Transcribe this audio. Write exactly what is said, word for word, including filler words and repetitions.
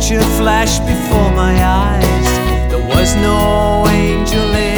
picture flashed before my eyes. There was no angel in